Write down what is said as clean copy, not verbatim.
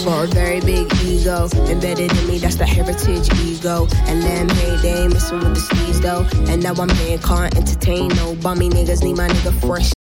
Got a very big ego embedded in me, that's the heritage ego. And them hate, they ain't messing with the sleaze though. And now I'm here, can't entertain no bummy niggas, need my nigga fresh